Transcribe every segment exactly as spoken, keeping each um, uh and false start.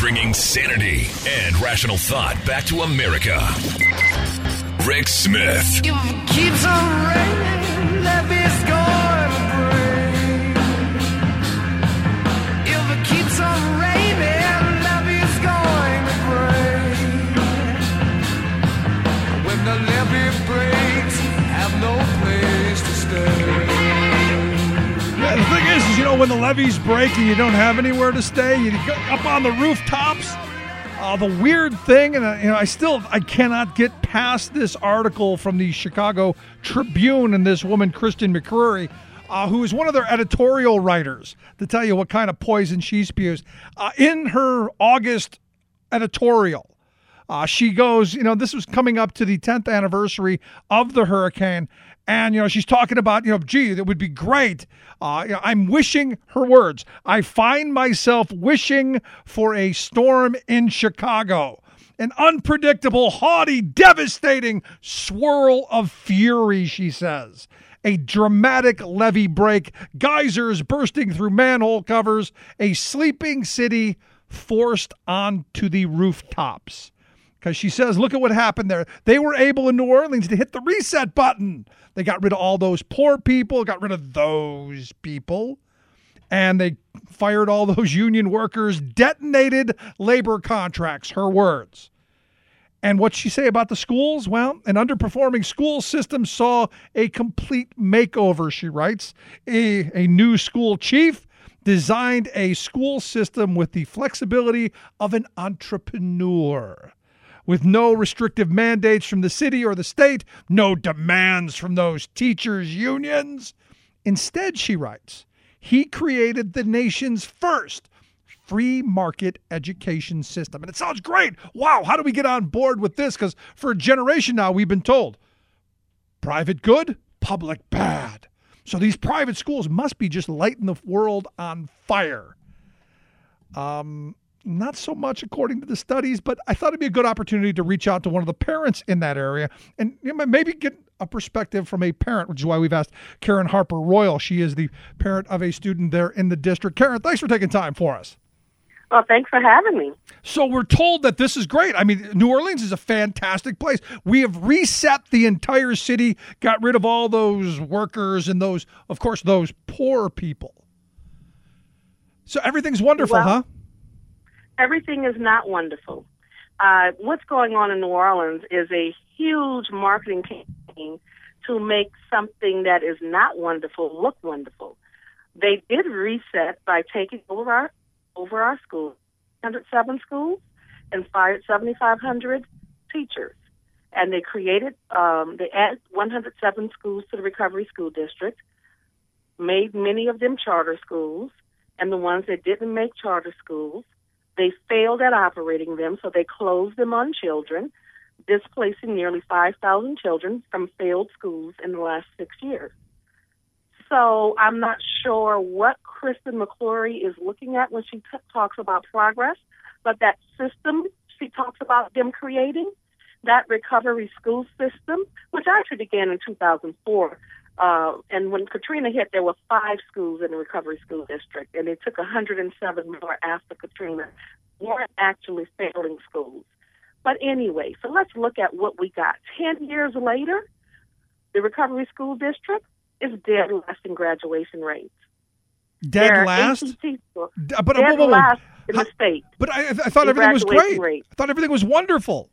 bringing sanity and rational thought back to America. Rick Smith. If it keeps on raining, levee's going to break. If it keeps on raining, levee's going to break. When the levee breaks, have no place to stay. Yeah, the thing is, is, you know, when the levees break and you don't have anywhere to stay, you go up on the rooftops. Uh, the weird thing, and uh, you know, I still I cannot get past this article from the Chicago Tribune and this woman, Kristen McCreary, uh, who is one of their editorial writers, to tell you what kind of poison she spews. Uh, in her August editorial, uh, she goes, you know, this was coming up to the tenth anniversary of the hurricane. And, you know, she's talking about, you know, gee, that would be great. Uh, you know, I'm wishing, her words, I find myself wishing for a storm in Chicago. An unpredictable, haughty, devastating swirl of fury, she says. A dramatic levee break, geysers bursting through manhole covers, a sleeping city forced onto the rooftops. Because she says, look at what happened there. They were able in New Orleans to hit the reset button. They got rid of all those poor people, got rid of those people, and they fired all those union workers, detonated labor contracts, her words. And what'd she say about the schools? Well, an underperforming school system saw a complete makeover, she writes. A, a new school chief designed a school system with the flexibility of an entrepreneur. With no restrictive mandates from the city or the state, no demands from those teachers' unions. Instead, she writes, he created the nation's first free market education system. And it sounds great. Wow, how do we get on board with this? Because for a generation now, we've been told, private good, public bad. So these private schools must be just lighting the world on fire. Um... Not so much according to the studies, but I thought it'd be a good opportunity to reach out to one of the parents in that area and you know, maybe get a perspective from a parent, which is why we've asked Karen Harper Royal. She is the parent of a student there in the district. Karen, thanks for taking time for us. Well, thanks for having me. So we're told that this is great. I mean, New Orleans is a fantastic place. We have reset the entire city, got rid of all those workers and those, of course, those poor people. So everything's wonderful, well, huh? Everything is not wonderful. Uh, what's going on in New Orleans is a huge marketing campaign to make something that is not wonderful look wonderful. They did reset by taking over our over our schools, one hundred seven schools, and fired seventy-five hundred teachers. And they created, um, they added one hundred seven schools to the Recovery School District, made many of them charter schools, and the ones that didn't make charter schools, they failed at operating them, so they closed them on children, displacing nearly five thousand children from failed schools in the last six years. So I'm not sure what Kristen McCreary is looking at when she t- talks about progress, but that system she talks about them creating, that recovery school system, which actually began in two thousand four, Uh, and when Katrina hit, there were five schools in the Recovery School District, and it took one hundred seven more after Katrina. Weren't actually failing schools. But anyway, so let's look at what we got. Ten years later, the Recovery School District is dead last in graduation rates. Dead last? D- but, dead uh, whoa, whoa. last in How, the state. But I, I thought everything was great. Rate. I thought everything was wonderful.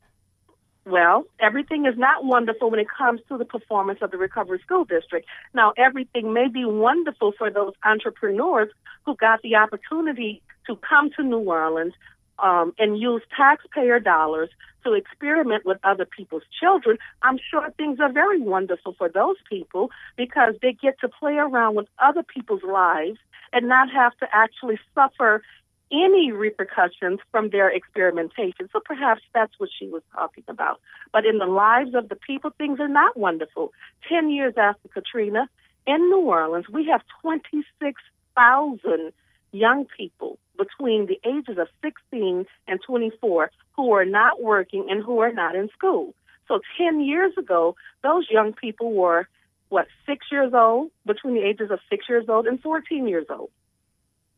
Well, everything is not wonderful when it comes to the performance of the Recovery School District. Now, everything may be wonderful for those entrepreneurs who got the opportunity to come to New Orleans um, and use taxpayer dollars to experiment with other people's children. I'm sure things are very wonderful for those people because they get to play around with other people's lives and not have to actually suffer any repercussions from their experimentation. So perhaps that's what she was talking about. But in the lives of the people, things are not wonderful. Ten years after Katrina, in New Orleans, we have twenty-six thousand young people between the ages of sixteen and twenty-four who are not working and who are not in school. So ten years ago, those young people were, what, six years old, between the ages of six years old and fourteen years old.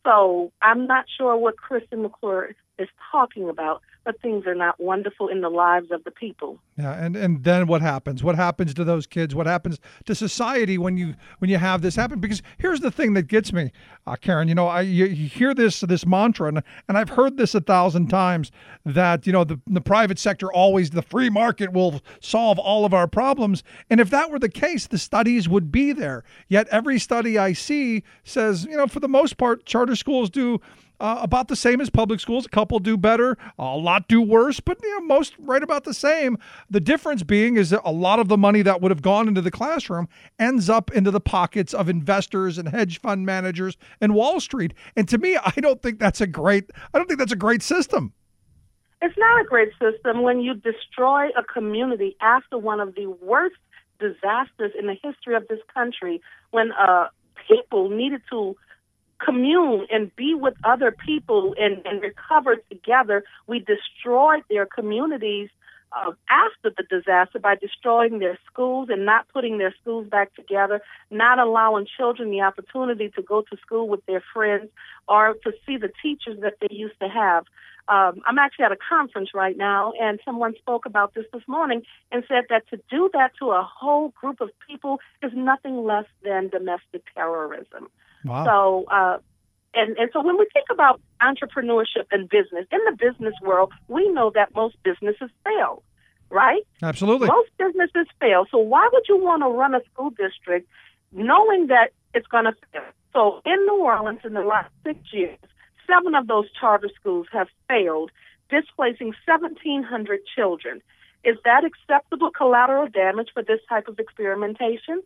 So I'm not sure what Kristen McClure is talking about, but things are not wonderful in the lives of the people. Yeah, and, and then what happens? What happens to those kids? What happens to society when you when you have this happen? Because here's the thing that gets me, uh, Karen. You know, I you, you hear this this mantra, and, and I've heard this a thousand times that you know the the private sector always the free market will solve all of our problems. And if that were the case, the studies would be there. Yet every study I see says, you know, for the most part, charter schools do Uh, about the same as public schools. A couple do better, a lot do worse, but you know, most right about the same. The difference being is that a lot of the money that would have gone into the classroom ends up into the pockets of investors and hedge fund managers and Wall Street. And to me, I don't think that's a great. I don't think that's a great system. It's not a great system when you destroy a community after one of the worst disasters in the history of this country, when uh, people needed to commune and be with other people and, and recover together. We destroyed their communities uh, after the disaster by destroying their schools and not putting their schools back together, not allowing children the opportunity to go to school with their friends or to see the teachers that they used to have. Um, I'm actually at a conference right now, and someone spoke about this this morning and said that to do that to a whole group of people is nothing less than domestic terrorism. Wow. So, uh, and, and so when we think about entrepreneurship and business, in the business world, we know that most businesses fail, right? Absolutely. Most businesses fail. So why would you want to run a school district knowing that it's going to fail? So in New Orleans in the last six years, seven of those charter schools have failed, displacing seventeen hundred children. Is that acceptable collateral damage for this type of experimentation?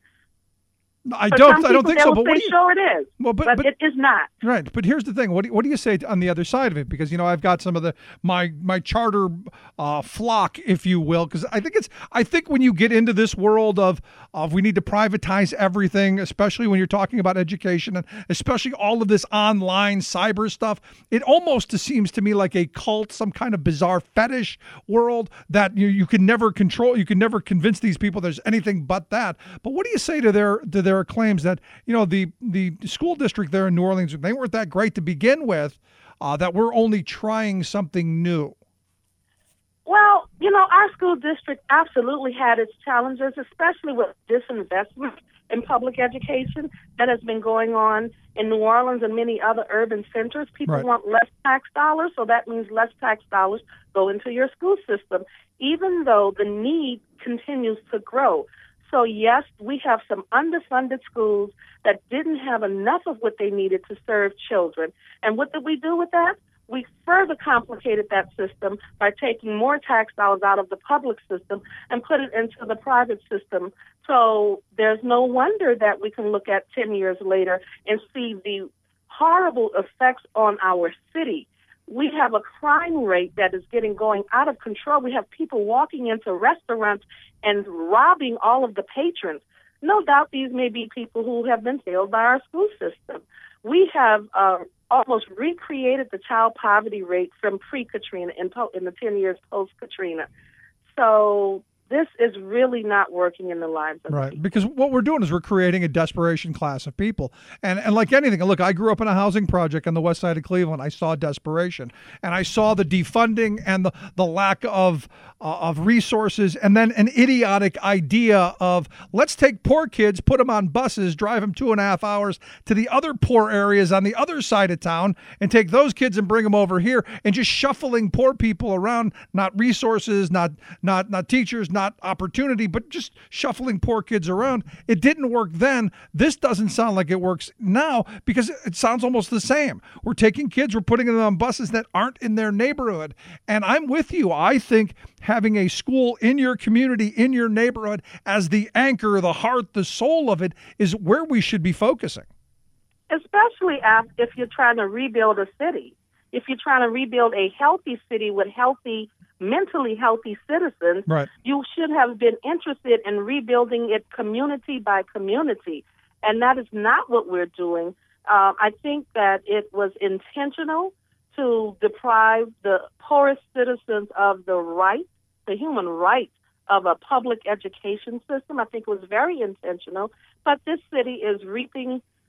I For don't. some I don't people, think they so. will But what say, do you? sure it is, Well, but, but, but it is not. Right, but here's the thing. What do, what do you say on the other side of it? Because you know I've got some of the my my charter uh, flock, if you will. Because I think it's I think when you get into this world of of we need to privatize everything, especially when you're talking about education and especially all of this online cyber stuff, it almost seems to me like a cult, some kind of bizarre fetish world that you you can never control. You can never convince these people there's anything but that. But what do you say to their to their claims that you know the the school district there in New Orleans, they weren't that great to begin with, uh, that we're only trying something new? Well, you know, our school district absolutely had its challenges, especially with disinvestment in public education that has been going on in New Orleans and many other urban centers. People Right. want less tax dollars, so that means less tax dollars go into your school system, even though the need continues to grow. So, yes, we have some underfunded schools that didn't have enough of what they needed to serve children. And what did we do with that? We further complicated that system by taking more tax dollars out of the public system and put it into the private system. So there's no wonder that we can look at ten years later and see the horrible effects on our city. We have a crime rate that is getting going out of control. We have people walking into restaurants and robbing all of the patrons. No doubt these may be people who have been failed by our school system. We have uh, almost recreated the child poverty rate from pre-Katrina in, po- in the ten years post-Katrina. So this is really not working in the lives of Right, people. because what we're doing is we're creating a desperation class of people. And and like anything, look, I grew up in a housing project on the west side of Cleveland. I saw desperation. And I saw the defunding and the, the lack of uh, of resources, and then an idiotic idea of let's take poor kids, put them on buses, drive them two and a half hours to the other poor areas on the other side of town, and take those kids and bring them over here, and just shuffling poor people around, not resources, not not not teachers, not opportunity, but just shuffling poor kids around. It didn't work then. This doesn't sound like it works now because it sounds almost the same. We're taking kids, we're putting them on buses that aren't in their neighborhood. And I'm with you. I think having a school in your community, in your neighborhood, as the anchor, the heart, the soul of it is where we should be focusing. Especially af- if you're trying to rebuild a city. If you're trying to rebuild a healthy city with healthy, mentally healthy citizens, Right. you should have been interested in rebuilding it community by community. And that is not what we're doing. Uh, I think that it was intentional to deprive the poorest citizens of the right, the human right of a public education system. I think it was very intentional. But this city is reaping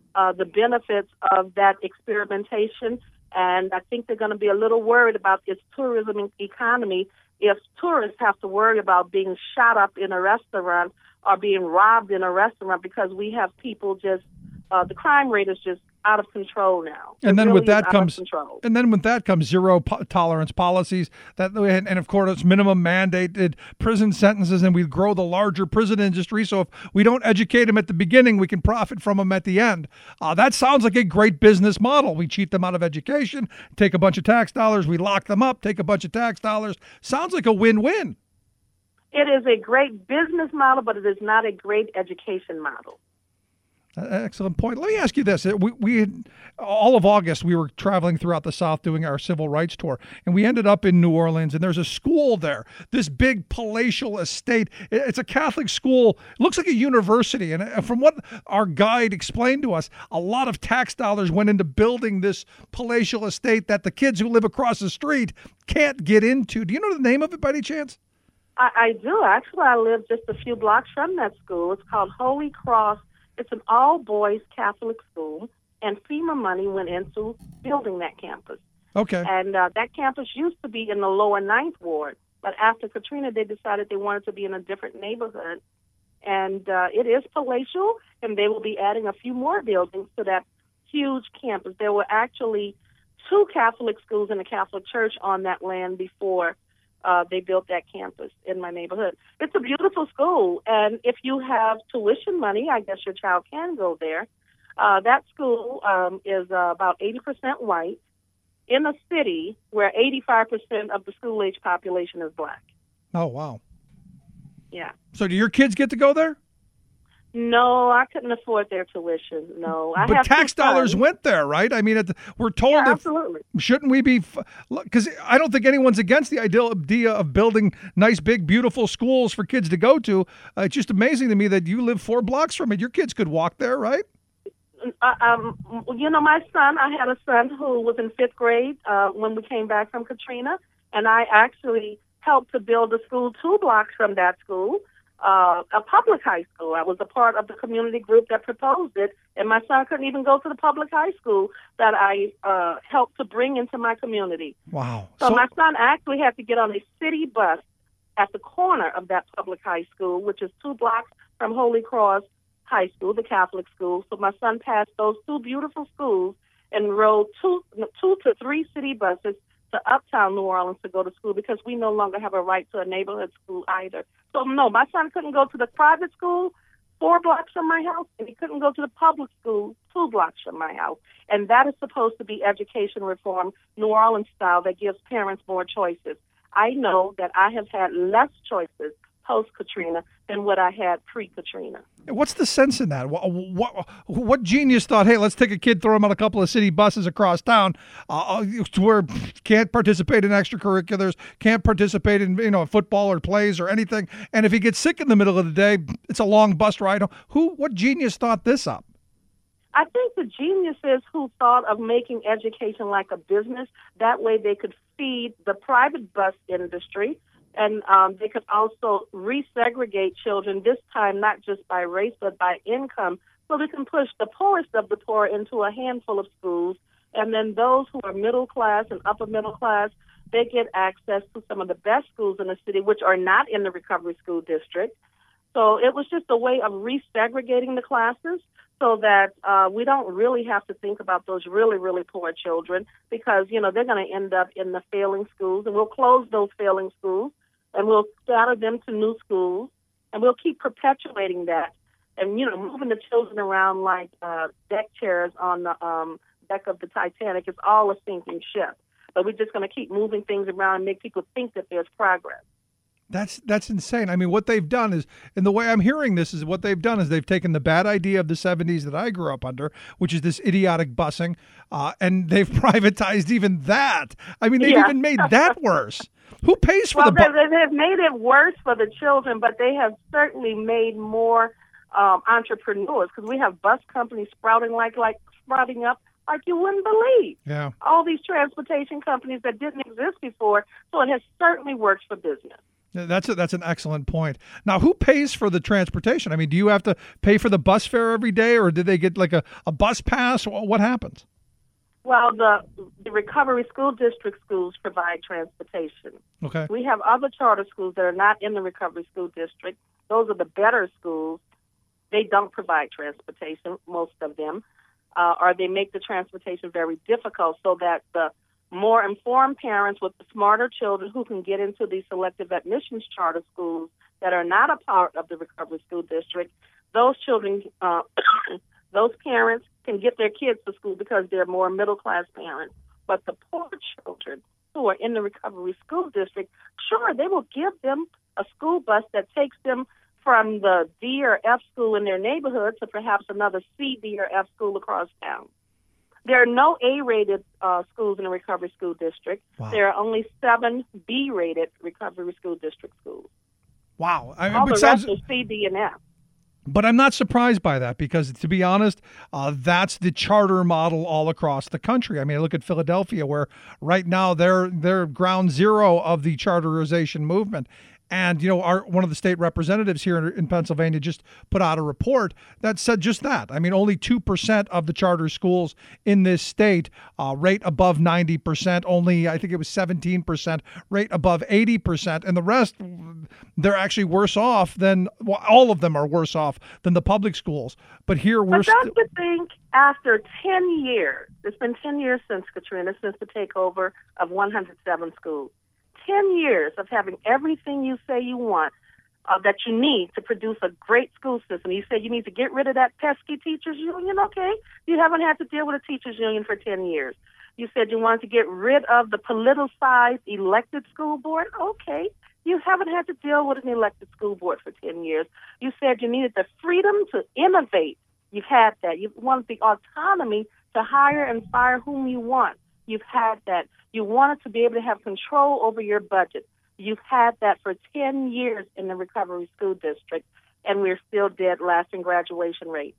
uh, the benefits of that experimentation. And I think they're going to be a little worried about its tourism economy if tourists have to worry about being shot up in a restaurant or being robbed in a restaurant because we have people just, uh, the crime rate is just out of control now. And it then really with that comes, and then with that comes zero po- tolerance policies that, and, and of course, minimum mandated prison sentences, and we grow the larger prison industry. So if we don't educate them at the beginning, we can profit from them at the end. Uh, that sounds like a great business model. We cheat them out of education, take a bunch of tax dollars, we lock them up, take a bunch of tax dollars. Sounds like a win-win. It is a great business model, but it is not a great education model. Excellent point. Let me ask you this. We, we had, all of August, we were traveling throughout the South doing our civil rights tour, and we ended up in New Orleans, and there's a school there, this big palatial estate. It's a Catholic school. It looks like a university, and from what our guide explained to us, a lot of tax dollars went into building this palatial estate that the kids who live across the street can't get into. Do you know the name of it by any chance? I, I do. Actually, I live just a few blocks from that school. It's called Holy Cross. It's an all-boys Catholic school, and FEMA money went into building that campus. Okay. And uh, that campus used to be in the lower Ninth Ward, but after Katrina, they decided they wanted to be in a different neighborhood. And uh, it is palatial, and they will be adding a few more buildings to that huge campus. There were actually two Catholic schools and a Catholic church on that land before Uh, they built that campus in my neighborhood. It's a beautiful school, and if you have tuition money, I guess your child can go there. Uh, that school um, is uh, about eighty percent white in a city where eighty-five percent of the school-age population is black. Oh, wow. Yeah. So do your kids get to go there? No, I couldn't afford their tuition. No, I but have tax dollars sons. went there, right? I mean, it, we're told Yeah, that absolutely. Shouldn't we be? Because I don't think anyone's against the idea of building nice, big, beautiful schools for kids to go to. Uh, it's just amazing to me that you live four blocks from it. Your kids could walk there, right? Uh, um, you know, my son. I had a son who was in fifth grade uh, when we came back from Katrina, and I actually helped to build a school two blocks from that school. Uh, a public high school. I was a part of the community group that proposed it, and my son couldn't even go to the public high school that I uh, helped to bring into my community. Wow. So, So my son actually had to get on a city bus at the corner of that public high school, which is two blocks from Holy Cross High School, the Catholic school. So my son passed those two beautiful schools and rode two, two to three city buses to uptown New Orleans to go to school because we no longer have a right to a neighborhood school either. So, no, my son couldn't go to the private school four blocks from my house, and he couldn't go to the public school two blocks from my house. And that is supposed to be education reform, New Orleans style, that gives parents more choices. I know that I have had less choices post-Katrina than what I had pre-Katrina. what's the sense in that? What, what, what genius thought, hey, let's take a kid, throw him on a couple of city buses across town uh, to where can't participate in extracurriculars, can't participate in you know football or plays or anything, and if he gets sick in the middle of the day, it's a long bus ride. Who? What genius thought this up? I think the geniuses who thought of making education like a business, that way they could feed the private bus industry, and um, they could also resegregate children, this time not just by race but by income, so we can push the poorest of the poor into a handful of schools, and then those who are middle class and upper middle class, they get access to some of the best schools in the city, which are not in the recovery school district. So it was just a way of resegregating the classes, so that uh, we don't really have to think about those really, really poor children because, you know, they're going to end up in the failing schools, and we'll close those failing schools, and we'll scatter them to new schools, and we'll keep perpetuating that and, you know, moving the children around like uh, deck chairs on the um, deck of the Titanic. It's all a sinking ship. But we're just going to keep moving things around and make people think that there's progress. That's that's insane. I mean, what they've done is, and the way I'm hearing this is what they've done is they've taken the bad idea of the seventies that I grew up under, which is this idiotic busing, uh, and they've privatized even that. I mean, they've Yeah. even made that worse. Who pays for Well, the they, bu- they have made it worse for the children, but they have certainly made more um, entrepreneurs because we have bus companies sprouting like like sprouting up like you wouldn't believe. Yeah. All these transportation companies that didn't exist before, so it has certainly worked for business. That's a, that's an excellent point. Now, who pays for the transportation? I mean, do you have to pay for the bus fare every day, or did they get like a, a bus pass? What happens? Well, the, the Recovery School District schools provide transportation. Okay. We have other charter schools that are not in the Recovery School District. Those are the better schools. They don't provide transportation, most of them, uh, or they make the transportation very difficult so that the more informed parents with the smarter children who can get into these selective admissions charter schools that are not a part of the Recovery School District, those children, uh, those parents can get their kids to school because they're more middle-class parents. But the poor children who are in the Recovery School District, sure, they will give them a school bus that takes them from the D or F school in their neighborhood to perhaps another C, D, or F school across town. There are no A-rated uh, schools in the Recovery School District. Wow. There are only seven B-rated Recovery School District schools. Wow. I, All it the sounds, rest are C, D, and F. But I'm not surprised by that because, to be honest, uh, that's the charter model all across the country. I mean, I look at Philadelphia, where right now they're they're ground zero of the charterization movement. And, you know, our one of the state representatives here in, in Pennsylvania just put out a report that said just that. I mean, only two percent of the charter schools in this state uh, rate above ninety percent. Only, I think it was seventeen percent rate above eighty percent. And the rest, they're actually worse off than, well, all of them are worse off than the public schools. But here we're But don't still. you think after ten years, it's been ten years since Katrina, since the takeover of one hundred seven schools, ten years of having everything you say you want, uh, that you need to produce a great school system. You say you need to get rid of that pesky teachers union, okay? You haven't had to deal with a teachers union for ten years. You said you wanted to get rid of the politicized elected school board, okay? You haven't had to deal with an elected school board for ten years. You said you needed the freedom to innovate. You've had that. You wanted the autonomy to hire and fire whom you want. You've had that. You wanted to be able to have control over your budget. You've had that for ten years in the Recovery School District, and we're still dead last in graduation rates.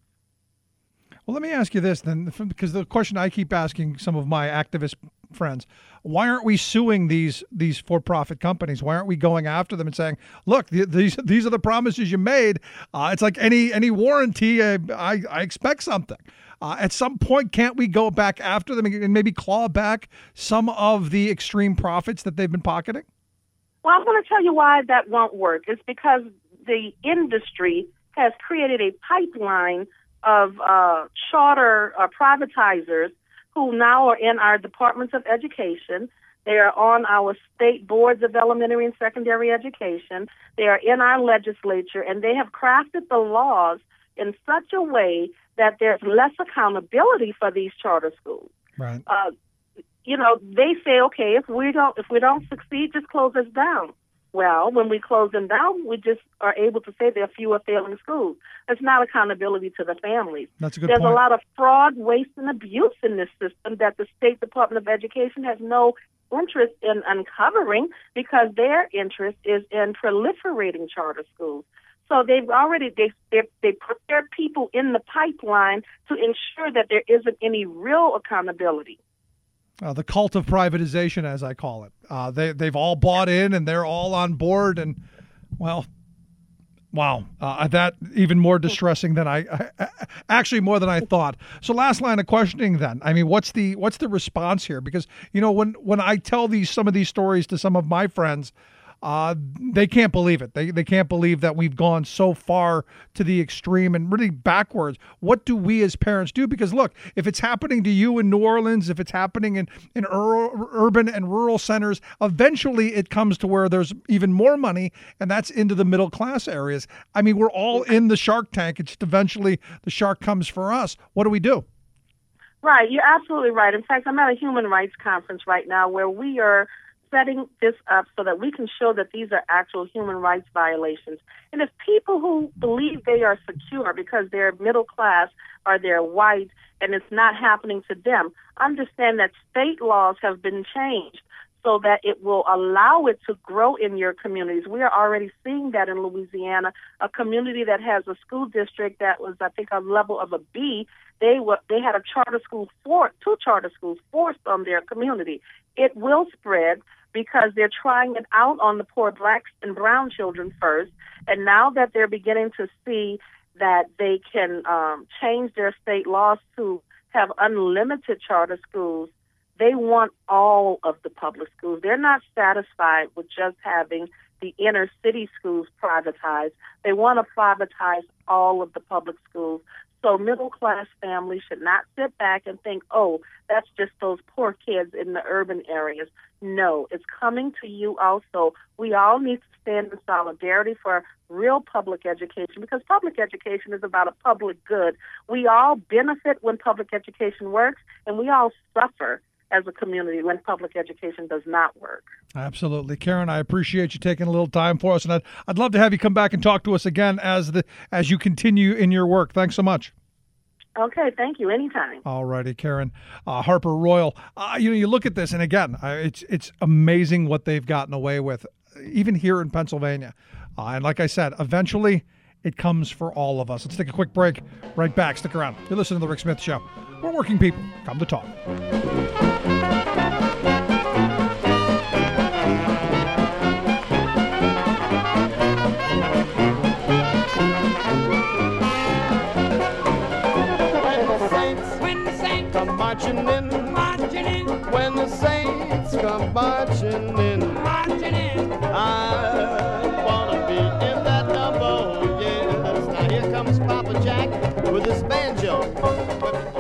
Well, let me ask you this then, because the question I keep asking some of my activist friends, why aren't we suing these these for-profit companies? Why aren't we going after them and saying, look, th- these these are the promises you made. Uh, it's like any any warranty. Uh, I, I expect something. Uh, at some point, can't we go back after them and maybe claw back some of the extreme profits that they've been pocketing? Well, I'm going to tell you why that won't work. It's because the industry has created a pipeline of uh, charter uh, privatizers who now are in our departments of education. They are on our state boards of elementary and secondary education. They are in our legislature, and they have crafted the laws in such a way that there's less accountability for these charter schools. Right. Uh, you know, they say, okay, if we don't if we don't succeed, just close us down. Well, when we close them down, we just are able to say there are fewer failing schools. It's not accountability to the families. That's a good There's point. a lot of fraud, waste, and abuse in this system that the State Department of Education has no interest in uncovering because their interest is in proliferating charter schools. So they've already they they they put their people in the pipeline to ensure that there isn't any real accountability. Uh, the cult of privatization, as I call it. Uh, they they've all bought in and they're all on board. And well, wow, uh, that even more distressing than I, I actually more than I thought. So last line of questioning, then. I mean, what's the what's the response here? Because you know when when I tell these some of these stories to some of my friends. Uh, they can't believe it. They they can't believe that we've gone so far to the extreme and really backwards. What do we as parents do? Because look, if it's happening to you in New Orleans, if it's happening in, in ur- urban and rural centers, eventually it comes to where there's even more money, and that's into the middle class areas. I mean, we're all in the shark tank. It's just eventually the shark comes for us. What do we do? Right. You're absolutely right. In fact, I'm at a human rights conference right now where we are setting this up so that we can show that these are actual human rights violations. And if people who believe they are secure because they're middle class or they're white and it's not happening to them, understand that state laws have been changed so that it will allow it to grow in your communities. We are already seeing that in Louisiana, a community that has a school district that was, I think, a level of a B. They were they had a charter school for two charter schools forced on their community. It will spread. because they're trying it out on the poor blacks and brown children first. And now that they're beginning to see that they can um, change their state laws to have unlimited charter schools, they want all of the public schools. They're not satisfied with just having the inner city schools privatized. They want to privatize all of the public schools. So middle-class families should not sit back and think, oh, that's just those poor kids in the urban areas. No, it's coming to you also. We all need to stand in solidarity for real public education, because public education is about a public good. We all benefit when public education works, and we all suffer as a community when public education does not work. Absolutely. Karen, I appreciate you taking a little time for us, and I'd, I'd love to have you come back and talk to us again as the as you continue in your work. Thanks so much. Okay, thank you. Anytime. All righty, Karen. Uh, Harper Royal, uh, you know, you look at this, and again, uh, it's it's amazing what they've gotten away with, even here in Pennsylvania. Uh, and like I said, eventually it comes for all of us. Let's take a quick break. Right back. Stick around. You're listening to The Rick Smith Show. We're working people. Come to talk. When the Saints come marching in, marching in. When the Saints come marching in, marching in. I wanna be in that number, yes. Now here comes Papa Jack with his banjo.